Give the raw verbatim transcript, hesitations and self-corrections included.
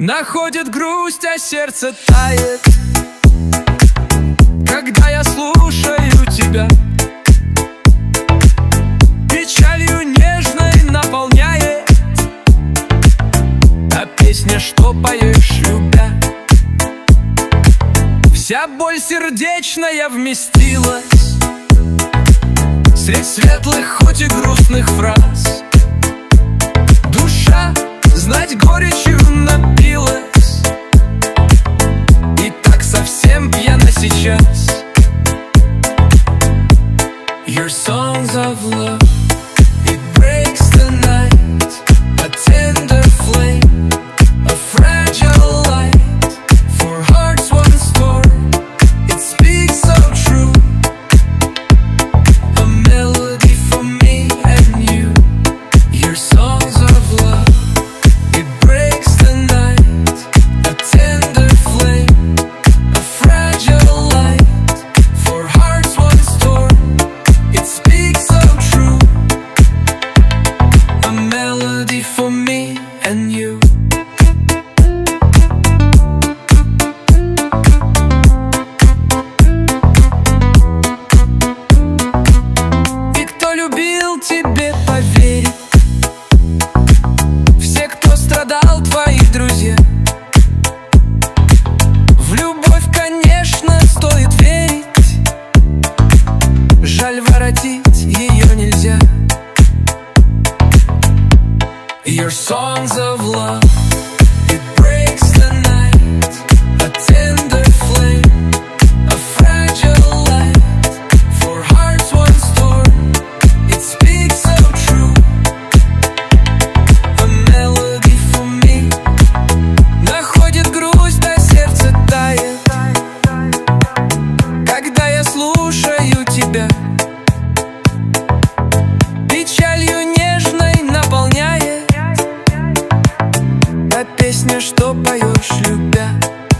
Находит грусть, а сердце тает, когда я слушаю тебя. Печалью нежной наполняет, а песня, что поешь, любя. Вся боль сердечная вместилась средь светлых, хоть и грустных фраз. Душа знать горечью напилась, и так совсем пьяна сейчас. Your songs of love, it breaks the night, a tender flame, a fragile light, for hearts once torn, it speaks so true, a melody for me and you. Your songs of love, it breaks the night, a tender flame, a fragile light, for hearts once torn, it speaks so true, a melody for me and you. И кто любил, тебе поверит, все, кто страдал, твои друзья. В любовь, конечно, стоит верить, жаль, воротить ее нельзя. Your songs of love, it breaks the night, a tender flame, a fragile light, for hearts once torn, it speaks so true, a melody for me. Находит грусть, а сердце тает, когда я слушаю тебя. Печалью нежной наполняет, а песня, что поешь, любя.